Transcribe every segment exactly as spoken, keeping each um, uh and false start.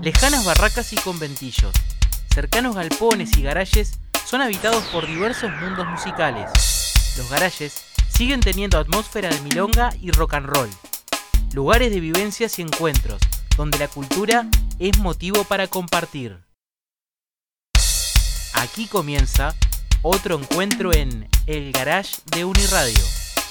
Lejanas barracas y conventillos, cercanos galpones y garajes son habitados por diversos mundos musicales. Los garajes siguen teniendo atmósfera de milonga y rock and roll, lugares de vivencias y encuentros, donde la cultura es motivo para compartir. Aquí comienza otro encuentro en El Garage de Uniradio.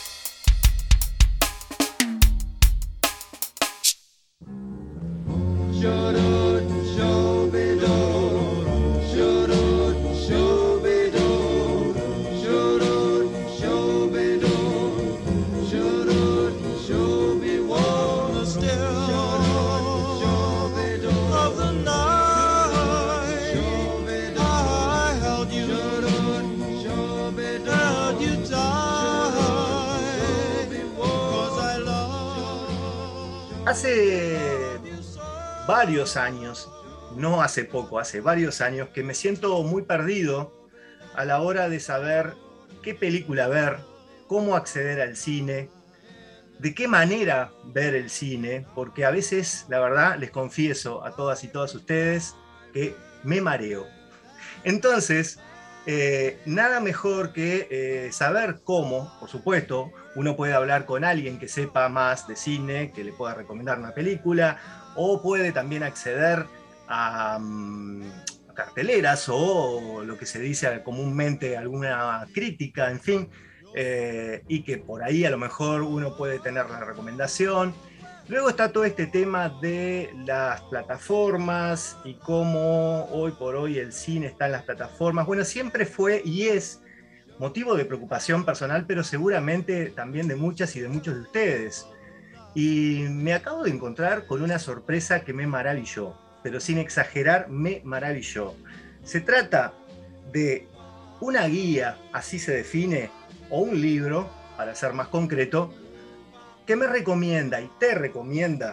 Hace varios años, no hace poco, hace varios años, que me siento muy perdido a la hora de saber qué película ver, cómo acceder al cine, de qué manera ver el cine, porque a veces, la verdad, les confieso a todas y todas ustedes que me mareo. Entonces, eh, nada mejor que eh, saber cómo, por supuesto, uno puede hablar con alguien que sepa más de cine, que le pueda recomendar una película, o puede también acceder a, um, a carteleras o lo que se dice comúnmente alguna crítica, en fin, eh, y que por ahí a lo mejor uno puede tener la recomendación. Luego está todo este tema de las plataformas y cómo hoy por hoy el cine está en las plataformas. Bueno, siempre fue y es motivo de preocupación personal, pero seguramente también de muchas y de muchos de ustedes. Y me acabo de encontrar con una sorpresa que me maravilló, pero sin exagerar, me maravilló. Se trata de una guía, así se define, o un libro, para ser más concreto, que me recomienda y te recomienda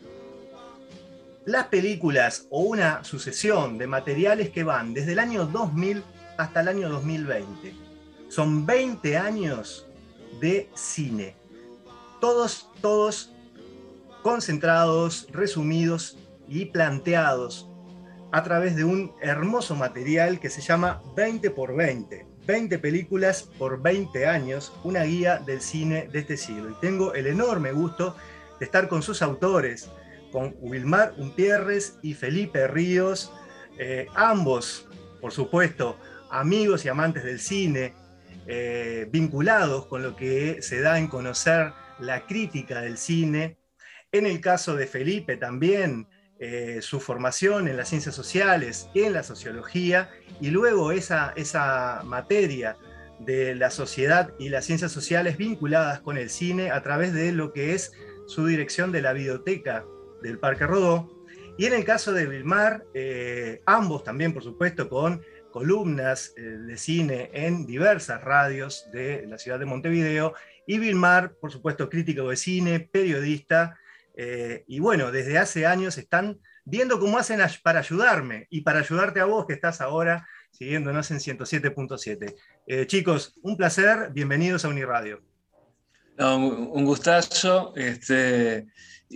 las películas o una sucesión de materiales que van desde el año dos mil hasta el año dos mil veinte. Son veinte años de cine. Todos, todos concentrados, resumidos y planteados a través de un hermoso material que se llama veinte por veinte. veinte películas por veinte años, una guía del cine de este siglo. Y tengo el enorme gusto de estar con sus autores, con Wilmar Umpierres y Felipe Ríos, eh, ambos, por supuesto, amigos y amantes del cine, eh, vinculados con lo que se da en conocer la crítica del cine. En el caso de Felipe también, eh, su formación en las ciencias sociales, en la sociología, y luego esa, esa materia de la sociedad y las ciencias sociales vinculadas con el cine a través de lo que es su dirección de la biblioteca del Parque Rodó. Y en el caso de Wilmar, eh, ambos también, por supuesto, con columnas eh, de cine en diversas radios de la ciudad de Montevideo, y Wilmar, por supuesto, crítico de cine, periodista, eh, y bueno, desde hace años están viendo cómo hacen para ayudarme y para ayudarte a vos que estás ahora siguiéndonos en ciento siete punto siete. Eh, chicos, un placer, bienvenidos a Uniradio. No, un gustazo, este,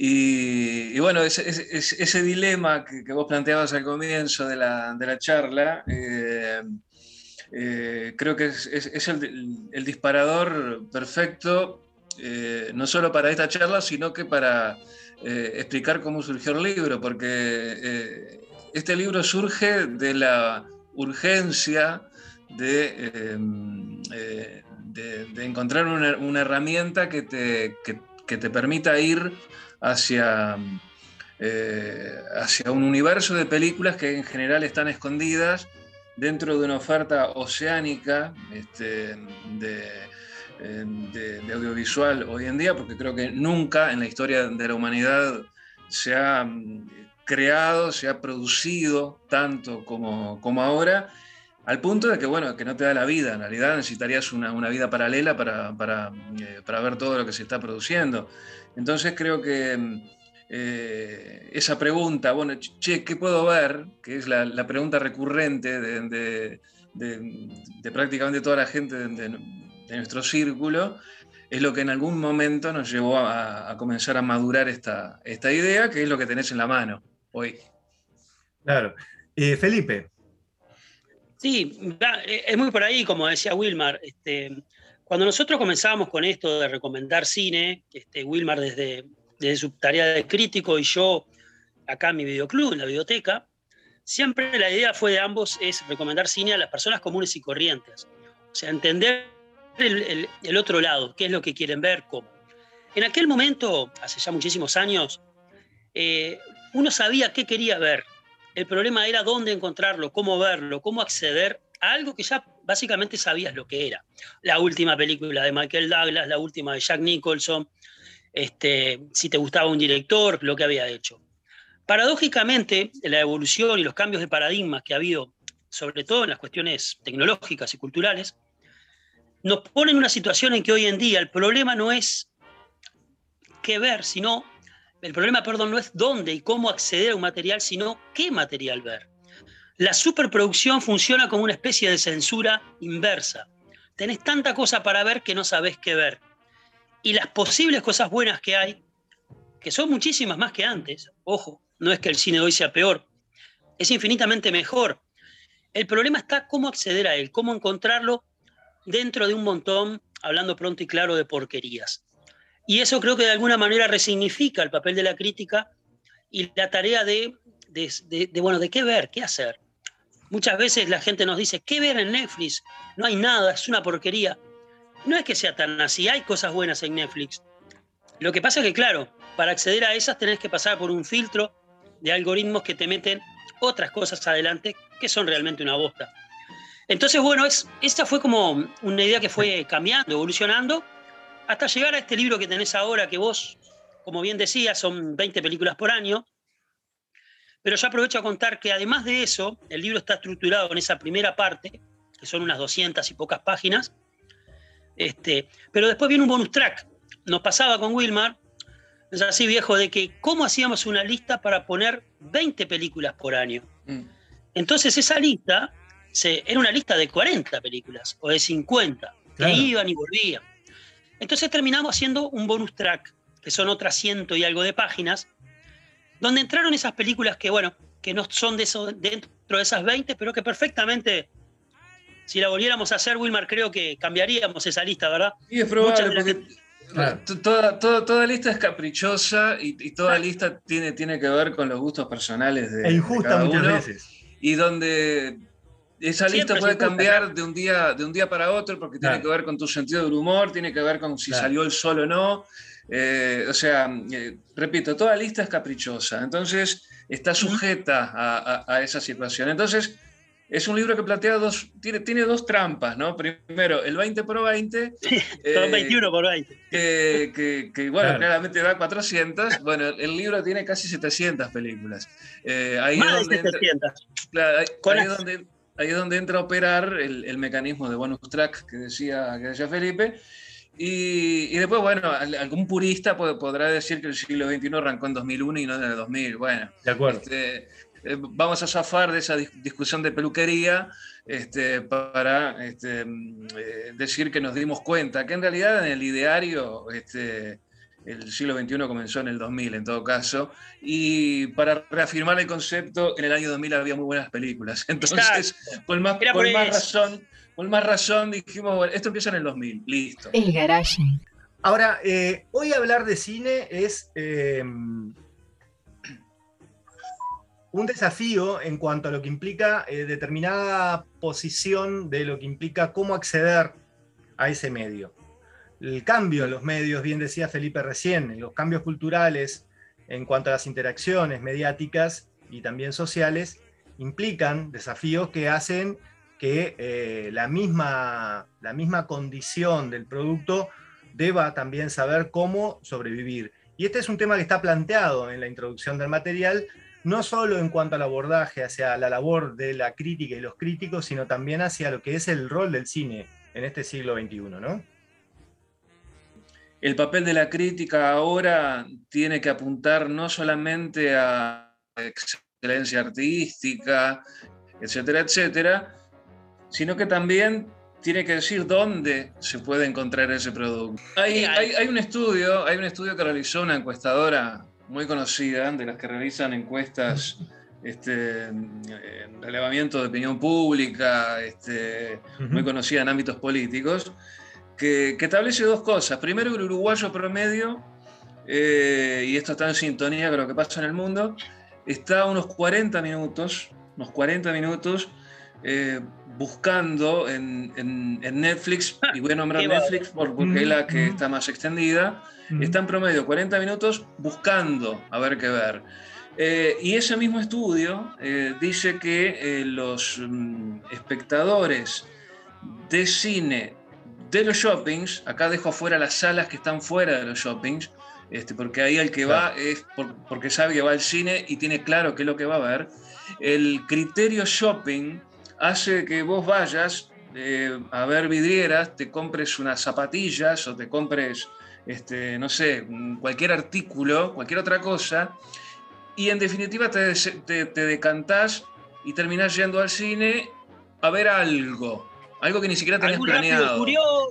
y, y bueno, ese, ese, ese dilema que, que vos planteabas al comienzo de la, de la charla, eh, eh, creo que es, es, es el, el disparador perfecto, eh, no solo para esta charla, sino que para eh, explicar cómo surgió el libro, porque eh, este libro surge de la urgencia de... Eh, eh, De, de encontrar una, una herramienta que te, que, que te permita ir hacia, eh, hacia un universo de películas que en general están escondidas dentro de una oferta oceánica este, de, de, de audiovisual hoy en día, porque creo que nunca en la historia de la humanidad se ha creado, se ha producido tanto como, como ahora. Al punto de que, bueno, que no te da la vida. En realidad necesitarías una, una vida paralela para, para, eh, para ver todo lo que se está produciendo. Entonces creo que eh, esa pregunta, bueno, che, ¿qué puedo ver? Que es la, la pregunta recurrente de, de, de, de prácticamente toda la gente de, de, de nuestro círculo, es lo que en algún momento nos llevó a, a comenzar a madurar esta, esta idea, que es lo que tenés en la mano hoy. Claro. Eh, Felipe. Sí, es muy por ahí, como decía Wilmar. Este, cuando nosotros comenzábamos con esto de recomendar cine, este, Wilmar desde, desde su tarea de crítico y yo acá en mi videoclub, en la biblioteca, siempre la idea fue de ambos es recomendar cine a las personas comunes y corrientes. O sea, entender el, el, el otro lado, qué es lo que quieren ver, cómo. En aquel momento, hace ya muchísimos años, eh, uno sabía qué quería ver. El problema era dónde encontrarlo, cómo verlo, cómo acceder a algo que ya básicamente sabías lo que era. La última película de Michael Douglas, la última de Jack Nicholson, este, si te gustaba un director, lo que había hecho. Paradójicamente, la evolución y los cambios de paradigmas que ha habido, sobre todo en las cuestiones tecnológicas y culturales, nos ponen en una situación en que hoy en día el problema no es qué ver, sino, el problema, perdón, no es dónde y cómo acceder a un material, sino qué material ver. La superproducción funciona como una especie de censura inversa. Tenés tanta cosa para ver que no sabés qué ver. Y las posibles cosas buenas que hay, que son muchísimas más que antes, ojo, no es que el cine de hoy sea peor, es infinitamente mejor. El problema está cómo acceder a él, cómo encontrarlo dentro de un montón, hablando pronto y claro, de porquerías. Y eso creo que de alguna manera resignifica el papel de la crítica y la tarea de, de, de, de, bueno, de qué ver, qué hacer. Muchas veces la gente nos dice, ¿qué ver en Netflix? No hay nada, es una porquería. No es que sea tan así, hay cosas buenas en Netflix. Lo que pasa es que, claro, para acceder a esas tenés que pasar por un filtro de algoritmos que te meten otras cosas adelante que son realmente una bosta. Entonces, bueno, es, esta fue como una idea que fue cambiando, evolucionando, hasta llegar a este libro que tenés ahora, que vos, como bien decías, son veinte películas por año. Pero yo aprovecho a contar que además de eso, el libro está estructurado en esa primera parte, que son unas doscientas y pocas páginas, este, pero después viene un bonus track. Nos pasaba con Wilmar, es así viejo, de que cómo hacíamos una lista para poner veinte películas por año. Mm. Entonces esa lista se, era una lista de cuarenta películas o de cincuenta, claro, que iban y volvían. Entonces terminamos haciendo un bonus track, que son otras ciento y algo de páginas, donde entraron esas películas que, bueno, que no son de eso, dentro de esas veinte, pero que perfectamente, si la volviéramos a hacer, Wilmar, creo que cambiaríamos esa lista, ¿verdad? Sí, es probable, porque que... claro, toda, toda, toda lista es caprichosa y, y toda claro. lista tiene, tiene que ver con los gustos personales de, e injusta de cada muchas uno, veces. Y donde esa lista Siempre puede injusta, cambiar claro. de un, día, de un día para otro porque claro. tiene que ver con tu sentido del humor, tiene que ver con si claro. salió el sol o no. Eh, o sea, eh, repito, toda lista es caprichosa, entonces está sujeta a, a, a esa situación. Entonces, es un libro que plantea dos, tiene, tiene dos trampas, ¿no? Primero, el veinte por veinte. Sí, son eh, veintiuno por veinte. Que, que, que bueno, claro. claramente da cuatrocientas. Bueno, el libro tiene casi setecientas películas. Eh, ahí Más es donde de setecientas. Entra, claro, ahí, ahí, es donde, ahí es donde entra a operar el, el mecanismo de bonus track que decía, que decía Felipe. Y, y después, bueno, algún purista podrá decir que el siglo veintiuno arrancó en dos mil uno y no en el dos mil. Bueno, de acuerdo. Este, eh, vamos a zafar de esa discusión de peluquería este, para este, eh, decir que nos dimos cuenta que en realidad en el ideario este, el siglo veintiuno comenzó en el dos mil en todo caso, y para reafirmar el concepto, en el año dos mil había muy buenas películas. Entonces, con más, con más razón... Con más razón dijimos, bueno, esto empieza en el dos mil, listo. El Garage. Ahora, eh, hoy hablar de cine es eh, un desafío en cuanto a lo que implica eh, determinada posición de lo que implica cómo acceder a ese medio. El cambio en los medios, bien decía Felipe recién, los cambios culturales en cuanto a las interacciones mediáticas y también sociales, implican desafíos que hacen que eh, la, misma, la misma condición del producto deba también saber cómo sobrevivir. Y este es un tema que está planteado en la introducción del material, no solo en cuanto al abordaje hacia la labor de la crítica y los críticos, sino también hacia lo que es el rol del cine en este siglo veintiuno, ¿no? El papel de la crítica ahora tiene que apuntar no solamente a excelencia artística, etcétera, etcétera, sino que también tiene que decir dónde se puede encontrar ese producto. Hay, hay, hay, un estudio, hay un estudio que realizó una encuestadora muy conocida, de las que realizan encuestas este, en relevamiento de opinión pública, este, uh-huh. muy conocida en ámbitos políticos, que, que establece dos cosas. Primero, el uruguayo promedio, eh, y esto está en sintonía con lo que pasa en el mundo, está unos cuarenta minutos, unos cuarenta minutos eh, buscando en, en, en Netflix, y voy a nombrar Netflix porque mm, es la que mm. está más extendida, mm. está en promedio cuarenta minutos buscando a ver qué ver. Eh, y ese mismo estudio eh, dice que eh, los mm, espectadores de cine de los shoppings, acá dejo fuera las salas que están fuera de los shoppings, este, porque ahí el que claro. va es por, porque sabe que va al cine y tiene claro qué es lo que va a ver. El criterio shopping hace que vos vayas eh, a ver vidrieras, te compres unas zapatillas o te compres, este, no sé, cualquier artículo, cualquier otra cosa, y en definitiva te, te, te decantás y terminás yendo al cine a ver algo, algo que ni siquiera tenías planeado.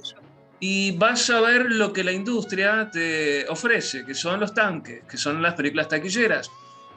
Y vas a ver lo que la industria te ofrece, que son los tanques, que son las películas taquilleras.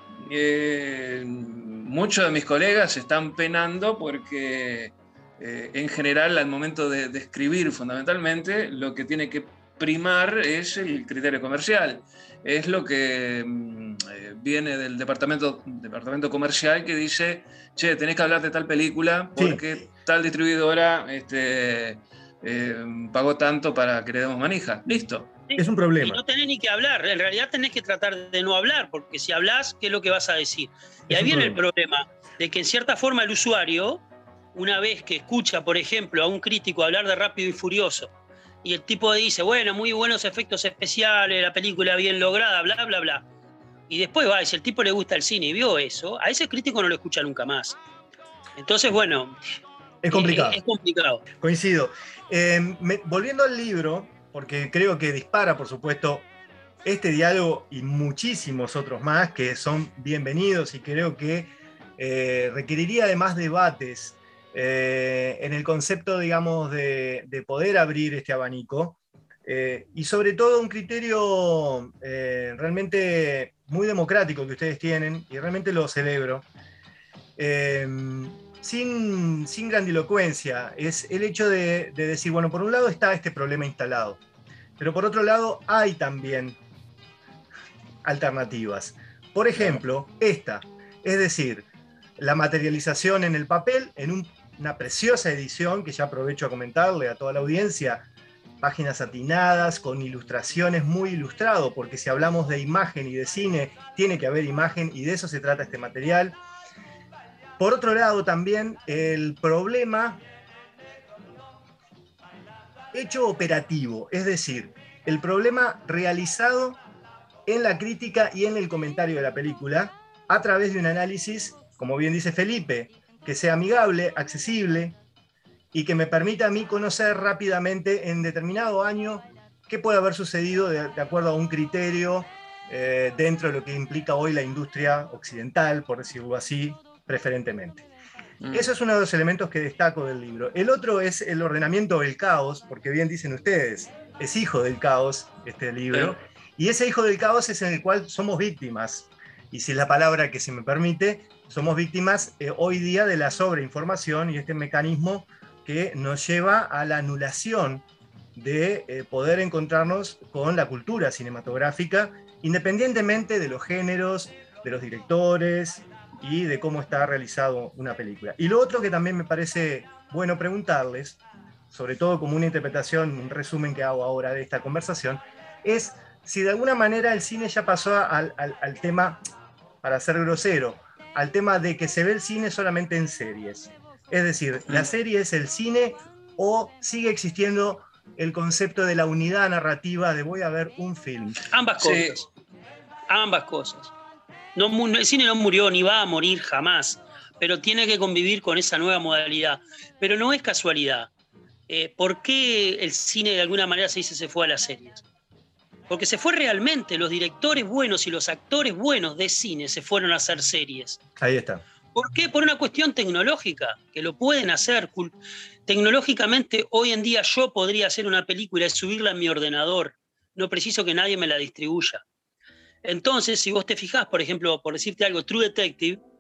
Eh, muchos de mis colegas están penando porque eh, en general al momento de, de escribir fundamentalmente lo que tiene que primar es el criterio comercial. Es lo que eh, viene del departamento, departamento comercial que dice, che, tenés que hablar de tal película porque sí. tal distribuidora este, eh, pagó tanto para que le demos manija. Listo. Sí, es un problema. Y no tenés ni que hablar, en realidad tenés que tratar de no hablar, porque si hablas, ¿qué es lo que vas a decir? Y es ahí viene problema. el problema, de que en cierta forma el usuario, una vez que escucha, por ejemplo, a un crítico hablar de Rápido y Furioso, y el tipo dice, bueno, muy buenos efectos especiales, la película bien lograda, bla, bla, bla, y después va, y si el tipo le gusta el cine y vio eso, a ese crítico no lo escucha nunca más. Entonces, bueno... Es complicado. Es, es complicado. Coincido. Eh, me, volviendo al libro... porque creo que dispara, por supuesto, este diálogo y muchísimos otros más que son bienvenidos y creo que eh, requeriría de más debates eh, en el concepto, digamos, de, de poder abrir este abanico eh, y sobre todo un criterio eh, realmente muy democrático que ustedes tienen y realmente lo celebro. Eh, Sin, sin grandilocuencia, es el hecho de, de decir, bueno, por un lado está este problema instalado, pero por otro lado hay también alternativas. Por ejemplo, esta, es decir, la materialización en el papel, en un, una preciosa edición, que ya aprovecho a comentarle a toda la audiencia, páginas atinadas, con ilustraciones muy ilustrado, porque si hablamos de imagen y de cine, tiene que haber imagen y de eso se trata este material. Por otro lado, también el problema hecho operativo, es decir, el problema realizado en la crítica y en el comentario de la película a través de un análisis, como bien dice Felipe, que sea amigable, accesible y que me permita a mí conocer rápidamente en determinado año qué puede haber sucedido de, de acuerdo a un criterio eh, dentro de lo que implica hoy la industria occidental, por decirlo así, preferentemente. Mm. Eso es uno de los elementos que destaco del libro. El otro es el ordenamiento del caos, porque bien dicen ustedes, es hijo del caos este libro, sí. Y ese hijo del caos es en el cual somos víctimas, y si es la palabra que se me permite, somos víctimas eh, hoy día de la sobreinformación y este mecanismo que nos lleva a la anulación de eh, poder encontrarnos con la cultura cinematográfica, independientemente de los géneros, de los directores, y de cómo está realizado una película. Y lo otro que también me parece bueno preguntarles, sobre todo como una interpretación, un resumen que hago ahora de esta conversación, es si de alguna manera el cine ya pasó al, al, al tema, para ser grosero, al tema de que se ve el cine solamente en series. Es decir, ¿la serie es el cine o sigue existiendo el concepto de la unidad narrativa de voy a ver un film? Ambas cosas. Sí. Ambas cosas. No, el cine no murió ni va a morir jamás, pero tiene que convivir con esa nueva modalidad. Pero no es casualidad. Eh, ¿Por qué el cine de alguna manera se dice se fue a las series? Porque se fue realmente. Los directores buenos y los actores buenos de cine se fueron a hacer series. Ahí está. ¿Por qué? Por una cuestión tecnológica, que lo pueden hacer. Tecnológicamente, hoy en día yo podría hacer una película y subirla en mi ordenador. No preciso que nadie me la distribuya. Entonces, si vos te fijás, por ejemplo, por decirte algo, True Detective,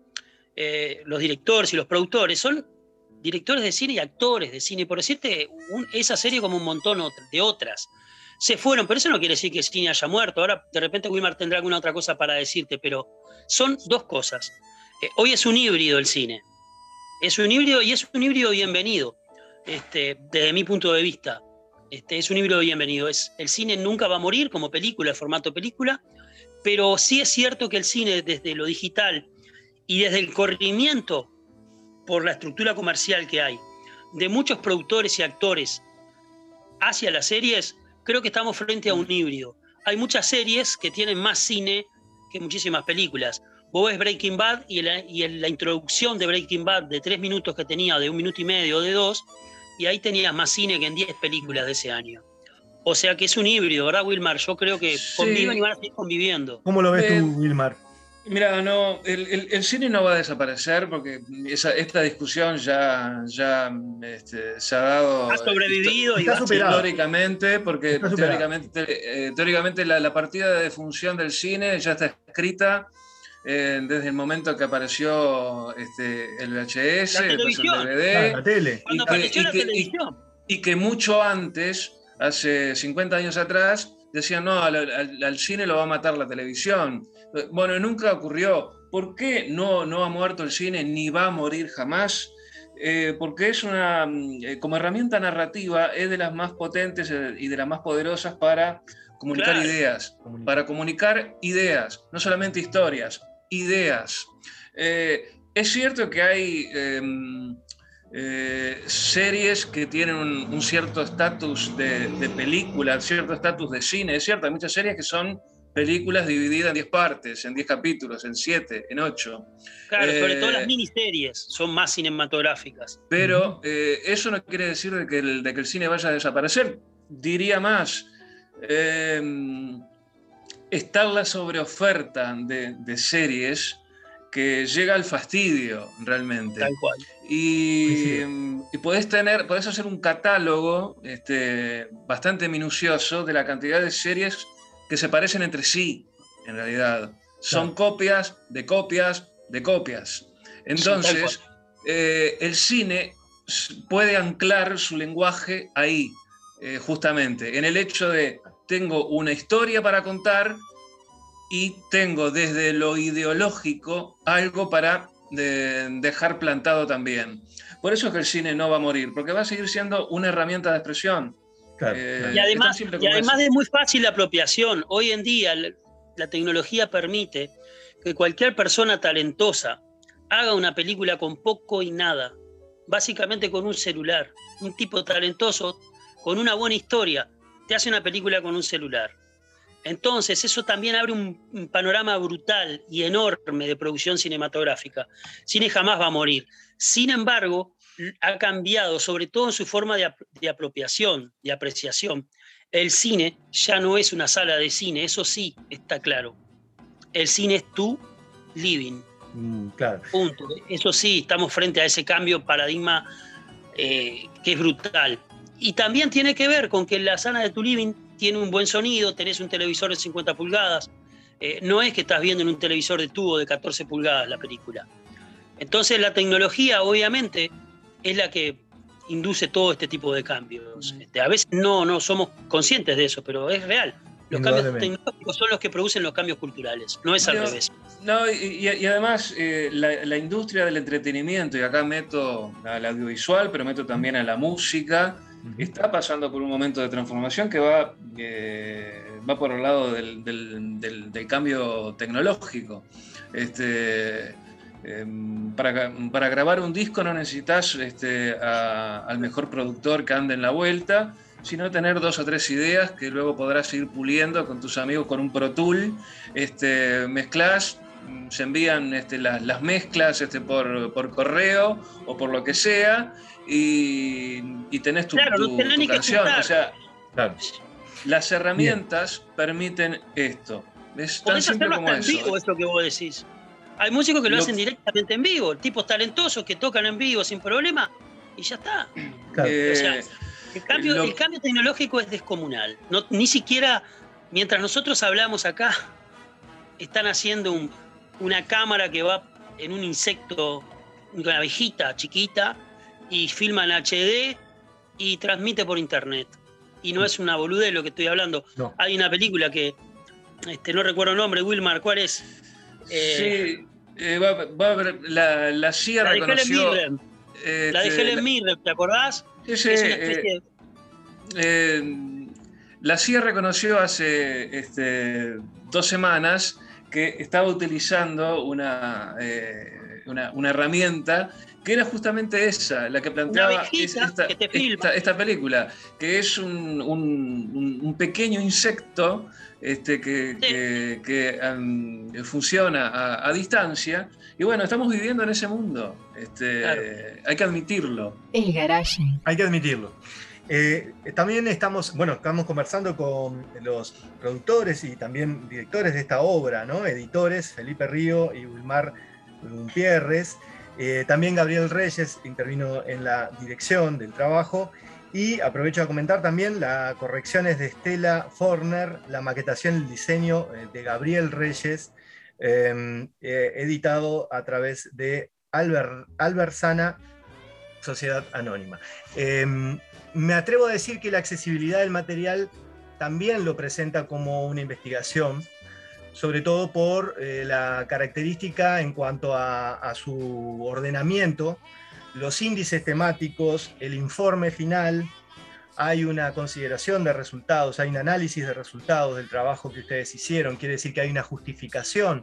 eh, los directores y los productores son directores de cine y actores de cine. Por decirte, un, esa serie como un montón de otras se fueron, pero eso no quiere decir que el cine haya muerto. Ahora de repente Wilmar tendrá alguna otra cosa para decirte, pero son dos cosas. Eh, hoy es un híbrido el cine. Es un híbrido y es un híbrido bienvenido, este, desde mi punto de vista. Este, es un híbrido bienvenido. Es, el cine nunca va a morir como película, el formato película, pero sí es cierto que el cine desde lo digital y desde el corrimiento por la estructura comercial que hay de muchos productores y actores hacia las series, creo que estamos frente a un híbrido. Hay muchas series que tienen más cine que muchísimas películas. Vos ves Breaking Bad y, el, y el, la introducción de Breaking Bad de tres minutos que tenía, de un minuto y medio, de dos, y ahí tenías más cine que en diez películas de ese año. O sea que es un híbrido, ¿verdad, Wilmar? Yo creo que sí. Conviven y van a seguir conviviendo. ¿Cómo lo ves eh, tú, Wilmar? Mira, no, el, el, el cine no va a desaparecer porque esa, esta discusión ya, ya este, se ha dado. Ha sobrevivido histo- y va históricamente, porque teóricamente, eh, teóricamente la, la partida de defunción del cine ya está escrita eh, desde el momento que apareció este, el V H S, después el D V D. Ah, la tele. Cuando y que, apareció y la que, televisión. Y, y que mucho antes, hace cincuenta años atrás, decían, no, al, al, al cine lo va a matar la televisión. Bueno, nunca ocurrió. ¿Por qué no, no ha muerto el cine ni va a morir jamás? Eh, porque es una, eh, como herramienta narrativa, es de las más potentes y de las más poderosas para comunicar Claro. ideas, para comunicar ideas, no solamente historias, ideas. Eh, es cierto que hay eh, eh, series que tienen un, un cierto estatus de, de película, cierto estatus de cine. Es cierto, hay muchas series que son películas divididas en diez partes, en diez capítulos, en siete, en ocho. Claro, Eh, sobre todo las miniseries son más cinematográficas. Pero eh, eso no quiere decir de que, el, de que el cine vaya a desaparecer. Diría más, eh, está la sobreoferta de, de series que llega al fastidio realmente. Tal cual. Y, Sí, y podés, tener, podés hacer un catálogo este, bastante minucioso de la cantidad de series que se parecen entre sí, en realidad. Son Claro. copias de copias de copias. Entonces, Sí, eh, el cine puede anclar su lenguaje ahí, eh, justamente, en el hecho de tengo una historia para contar y tengo desde lo ideológico algo para de, dejar plantado también. Por eso es que el cine no va a morir, porque va a seguir siendo una herramienta de expresión. Claro, Eh, claro. Y además, simple y como además eso. es muy fácil la apropiación. Hoy en día la, la tecnología permite que cualquier persona talentosa haga una película con poco y nada, básicamente con un celular. Un tipo talentoso con una buena historia te hace una película con un celular. Entonces eso también abre un, un panorama brutal y enorme de producción cinematográfica. Cine jamás va a morir. Sin embargo, ha cambiado, sobre todo en su forma de, de apropiación, de apreciación. El cine ya no es una sala de cine, eso sí está claro. El cine es tu living. Mm, claro. Punto. Eso sí, estamos frente a ese cambio de paradigma eh, que es brutal. Y también tiene que ver con que la sala de tu living tiene un buen sonido, tenés un televisor de cincuenta pulgadas. Eh, no es que estás viendo en un televisor de tubo de catorce pulgadas la película. Entonces la tecnología, obviamente, es la que induce todo este tipo de cambios. Este, a veces no, no somos conscientes de eso, pero es real. Los cambios tecnológicos son los que producen los cambios culturales, no es al No, revés. No, y, y además eh, la, la industria del entretenimiento, y acá meto al audiovisual, pero meto también a la música, está pasando por un momento de transformación que va, eh, va por el lado del, del, del, del cambio tecnológico. Este, eh, para, para grabar un disco no necesitas este, a, al mejor productor que ande en la vuelta, sino tener dos o tres ideas que luego podrás ir puliendo con tus amigos con un Pro Tool, este, mezclas, se envían este, las, las mezclas este, por, por correo o por lo que sea, y, y tenés tu, claro, tu, no tenés tu ni que canción. juntar. O sea, Claro. las herramientas Bien. permiten esto. Es tan Podés simple hacerlo como hasta eso. en vivo, es lo que vos decís. Hay músicos que lo, Lo- hacen directamente en vivo, tipos talentosos que tocan en vivo sin problema, y ya está. Claro. Eh, O sea, el cambio, lo- el cambio tecnológico es descomunal. No, ni siquiera, mientras nosotros hablamos acá, están haciendo un- una cámara que va en un insecto, una abejita chiquita, y filma en H D y transmite por internet. Y no es una boludez lo que estoy hablando. No. Hay una película que, este, no recuerdo el nombre, Wilmar, ¿cuál es? Eh, sí, eh, va, va a haber, la, la C I A la reconoció... De Helen Mirren. Este, la de Helen Mirren, ¿te acordás? Sí, sí, es una especie eh, eh, la C I A reconoció hace este, dos semanas que estaba utilizando una, eh, una, una herramienta que era justamente esa, la que planteaba es esta, que te esta, esta película, que es un, un, un pequeño insecto este, que, sí. que, que um, funciona a, a distancia. Y bueno, estamos viviendo en ese mundo. Este, claro. Hay que admitirlo. El Garage. Hay que admitirlo. Eh, también estamos, bueno, estamos conversando con los productores y también directores de esta obra, ¿no? Editores, Felipe Río y Wilmar Gutiérrez. Eh, también Gabriel Reyes intervino en la dirección del trabajo. Y aprovecho a comentar también las correcciones de Estela Forner, la maquetación y el diseño de Gabriel Reyes, eh, eh, editado a través de Albert, Albert Sana, Sociedad Anónima. Eh, me atrevo a decir que la accesibilidad del material también lo presenta como una investigación, sobre todo por eh, la característica en cuanto a, a su ordenamiento, los índices temáticos, el informe final. Hay una consideración de resultados, hay un análisis de resultados del trabajo que ustedes hicieron, quiere decir que hay una justificación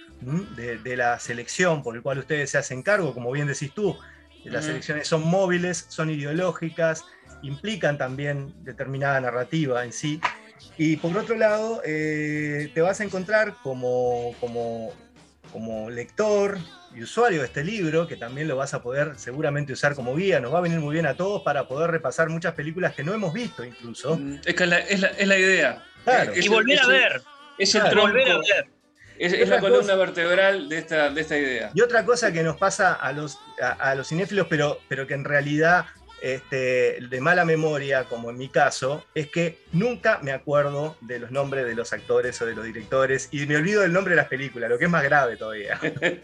de, de la selección por el cual ustedes se hacen cargo, como bien decís tú, las elecciones son móviles, son ideológicas, implican también determinada narrativa en sí. Y por otro lado, eh, te vas a encontrar como, como, como lector y usuario de este libro, que también lo vas a poder seguramente usar como guía, nos va a venir muy bien a todos para poder repasar muchas películas que no hemos visto incluso. Es que es la, es la, es la idea. Claro. Es, y volver es, a ver. Es el claro. tronco. Volver a ver. Es, es la columna cosa, vertebral de esta, de esta idea. Y otra cosa que nos pasa a los, a, a los cinéfilos, pero, pero que en realidad este, de mala memoria, como en mi caso, es que nunca me acuerdo de los nombres de los actores o de los directores y me olvido del nombre de las películas, lo que es más grave todavía.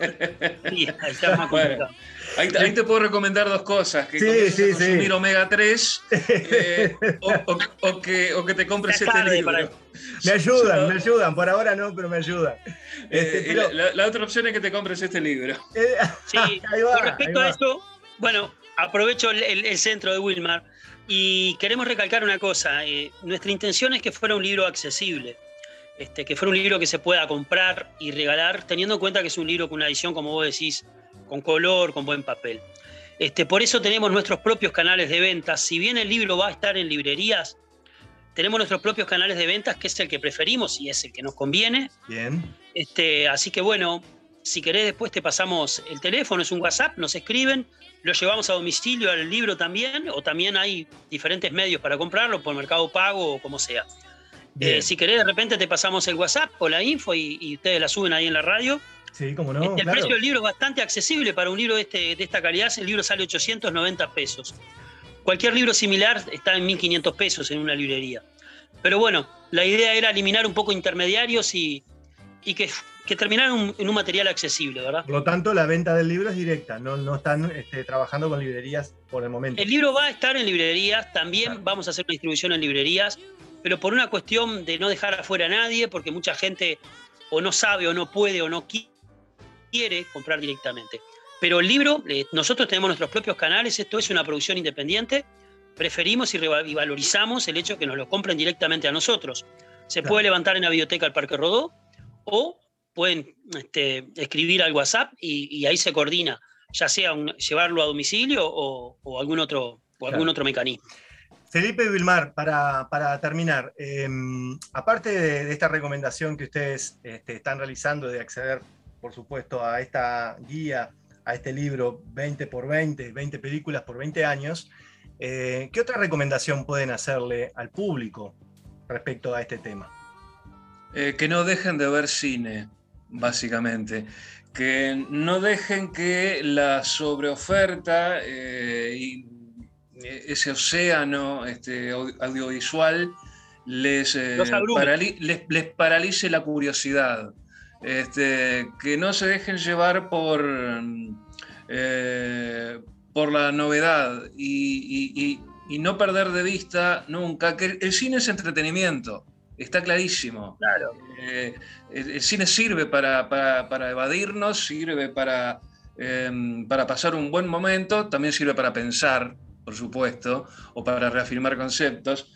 Sí, está más complicado. Ahí, ahí te puedo recomendar dos cosas, que sí, comiences sí, a consumir sí. omega tres eh, o, o, o, que, o que te compres este libro. Me ayudan, Yo, me ayudan, por ahora no, pero me ayudan. Este, eh, pero... la, la otra opción es que te compres este libro. Eh, sí, ahí va, con respecto a eso, bueno, aprovecho el, el, el centro de Wilmar y queremos recalcar una cosa. Eh, nuestra intención es que fuera un libro accesible, este, que fuera un libro que se pueda comprar y regalar, teniendo en cuenta que es un libro con una edición, como vos decís, con color, con buen papel. Este, por eso tenemos nuestros propios canales de ventas. Si bien el libro va a estar en librerías, tenemos nuestros propios canales de ventas, que es el que preferimos y es el que nos conviene. Bien. Este, así que bueno, si querés después te pasamos el teléfono, es un WhatsApp, nos escriben, lo llevamos a domicilio al libro también, o también hay diferentes medios para comprarlo, por Mercado Pago o como sea. Eh, si querés de repente te pasamos el WhatsApp o la info y, y ustedes la suben ahí en la radio. Sí, cómo no, este, el claro. precio del libro es bastante accesible para un libro de, este, de esta calidad. El libro sale ochocientos noventa pesos. Cualquier libro similar está en mil quinientos pesos en una librería. Pero bueno, la idea era eliminar un poco intermediarios y, y que, que terminaran un, en un material accesible, ¿verdad? Por lo tanto, la venta del libro es directa, no, no están este, trabajando con librerías por el momento. El libro va a estar en librerías, también claro. Vamos a hacer una distribución en librerías, pero por una cuestión de no dejar afuera a nadie, porque mucha gente o no sabe o no puede o no quiere comprar directamente. Pero el libro, eh, nosotros tenemos nuestros propios canales, esto es una producción independiente, preferimos y, y valorizamos el hecho de que nos lo compren directamente a nosotros. Se claro. puede levantar en la biblioteca del Parque Rodó o pueden este, escribir al WhatsApp y, y ahí se coordina, ya sea un, llevarlo a domicilio o, o algún otro, o claro. algún otro mecanismo. Felipe y Wilmar, para, para terminar, eh, aparte de, de esta recomendación que ustedes este, están realizando de acceder, por supuesto, a esta guía, a este libro veinte por veinte, veinte películas por veinte años, eh, ¿qué otra recomendación pueden hacerle al público respecto a este tema? Eh, que no dejen de ver cine, básicamente. Que no dejen que la sobreoferta eh, y ese océano este, audiovisual les, eh, parali les, les paralice la curiosidad. este, que no se dejen llevar por, eh, por la novedad y, y, y, y no perder de vista nunca que el cine es entretenimiento, está clarísimo. Claro. Eh, el, el cine sirve para, para, para evadirnos, sirve para, eh, para pasar un buen momento, también sirve para pensar, por supuesto, o para reafirmar conceptos.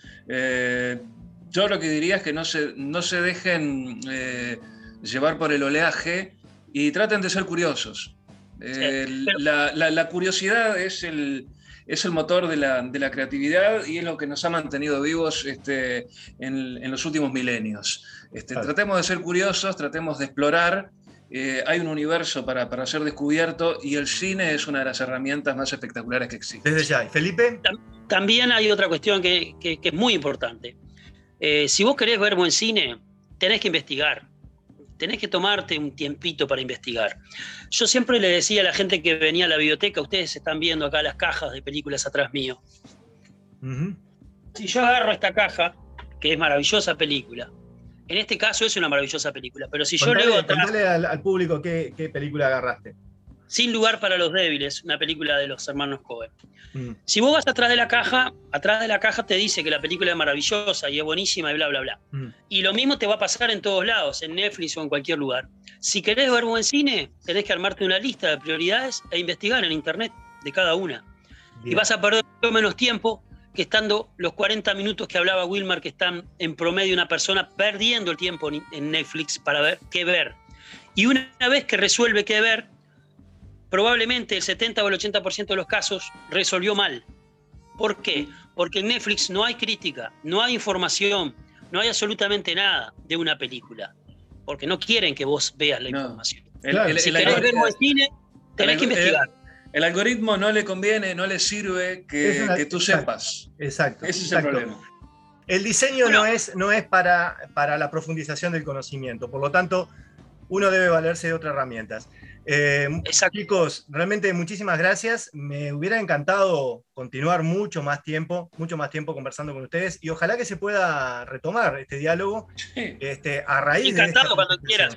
Eh, yo lo que diría es que no se, no se dejen eh, llevar por el oleaje y traten de ser curiosos. Eh, Sí, pero... la, la, la curiosidad es el, es el motor de la, de la creatividad y es lo que nos ha mantenido vivos este, en, en los últimos milenios. Este, Claro. Tratemos de ser curiosos, tratemos de explorar. Eh, hay un universo para, para ser descubierto y el cine es una de las herramientas más espectaculares que existen. Desde ya. ¿Felipe? También hay otra cuestión que, que, que es muy importante. Eh, si vos querés ver buen cine, tenés que investigar. Tenés que tomarte un tiempito para investigar. Yo siempre le decía a la gente que venía a la biblioteca, ustedes están viendo acá las cajas de películas atrás mío. Uh-huh. Si yo agarro esta caja, que es maravillosa película, en este caso es una maravillosa película, pero si Contale, yo leo atrás... contale al, al público qué, qué película agarraste. Sin lugar para los débiles, una película de los hermanos Coen. Mm. Si vos vas atrás de la caja, atrás de la caja te dice que la película es maravillosa y es buenísima y bla, bla, bla. Mm. Y lo mismo te va a pasar en todos lados, en Netflix o en cualquier lugar. Si querés ver buen cine, tenés que armarte una lista de prioridades e investigar en internet de cada una. Bien. Y vas a perder mucho menos tiempo que estando los cuarenta minutos que hablaba Wilmar, que están en promedio una persona perdiendo el tiempo en Netflix para ver qué ver. Y una vez que resuelve qué ver, probablemente el setenta o el ochenta por ciento de los casos resolvió mal. ¿Por qué? Porque en Netflix no hay crítica, no hay información, no hay absolutamente nada de una película. Porque no quieren que vos veas la No. información. El, Claro. el, Si el, querés el, ver buen cine, tenés el, que investigar. El, el algoritmo no le conviene, no le sirve que, una, que tú exacto, sepas. Exacto. Ese exacto. es el problema. El diseño Bueno, no es, no es para, para la profundización del conocimiento, por lo tanto, uno debe valerse de otras herramientas. Eh, chicos, realmente muchísimas gracias. Me hubiera encantado continuar mucho más tiempo, mucho más tiempo conversando con ustedes y ojalá que se pueda retomar este diálogo Sí. este, a raíz encantado de esta cuando quieras.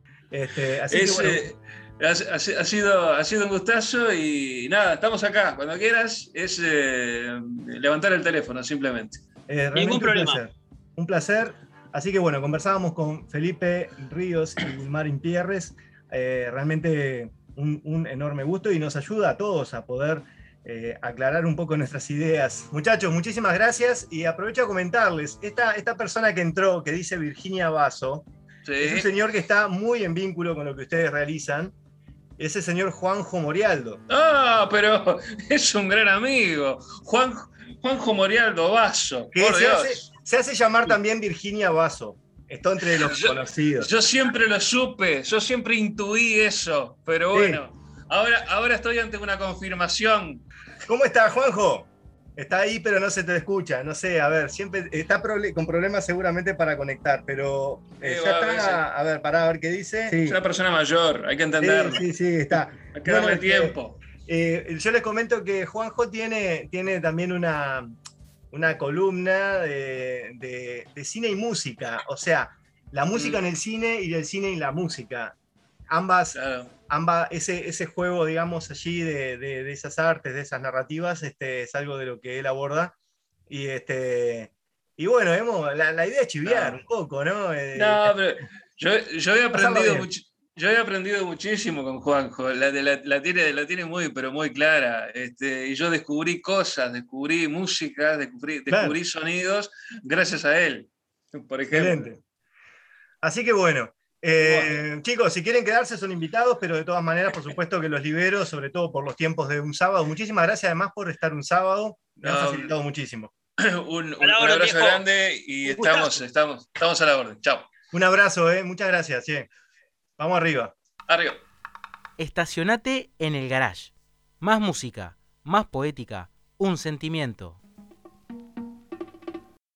Este, así Es, que, bueno, eh, ha, ha, sido, ha sido un gustazo y nada, estamos acá. Cuando quieras es eh, levantar el teléfono simplemente. eh, Ningún un problema. placer. Un placer. Así que bueno, conversábamos con Felipe Ríos y Wilmar Impierres. Eh, realmente un, un enorme gusto y nos ayuda a todos a poder eh, aclarar un poco nuestras ideas. Muchachos, muchísimas gracias y aprovecho a comentarles, esta, esta persona que entró, que dice Virginia Basso, Sí. es un señor que está muy en vínculo con lo que ustedes realizan, es el señor Juanjo Morialdo. Ah, pero es un gran amigo, Juan, Juanjo Morialdo Basso, Que por se, Dios. hace, se hace llamar también Virginia Basso. Está entre los yo, conocidos. Yo siempre lo supe, yo siempre intuí eso, pero bueno, sí. ahora, ahora estoy ante una confirmación. ¿Cómo está, Juanjo? Está ahí, pero no se te escucha. No sé, a ver, siempre está proble- con problemas seguramente para conectar, pero eh, Sí, ya va, está. A ver, pará, a ver qué dice. Sí. Es una persona mayor, hay que entenderlo. Sí, sí, sí, está. Hay que darle bueno, tiempo. Eh, yo les comento que Juanjo tiene, tiene también una... una columna de, de, de cine y música, o sea, la música mm. en el cine y el cine y la música. Ambas, claro. ambas ese, ese juego, digamos, allí de, de, de esas artes, de esas narrativas, este, es algo de lo que él aborda. Y, este, y bueno, hemos, la, la idea es chiviar no. un poco, ¿no? Eh, no, pero yo, yo he aprendido mucho. Yo he aprendido muchísimo con Juanjo, la, la, la, tiene, la tiene muy, pero muy clara. Este, y yo descubrí cosas, descubrí música, descubrí, claro. descubrí sonidos gracias a él, por ejemplo. Excelente. Así que bueno, eh, bueno, chicos, si quieren quedarse son invitados, pero de todas maneras, por supuesto que los libero, sobre todo por los tiempos de un sábado. Muchísimas gracias además por estar un sábado, me no, han facilitado muchísimo. Un, un, un abrazo grande y estamos, estamos, estamos a la orden. Chao. Un abrazo, eh, muchas gracias. Sí. Vamos arriba. Arriba. Estacionate en el garage. Más música, más poética, un sentimiento.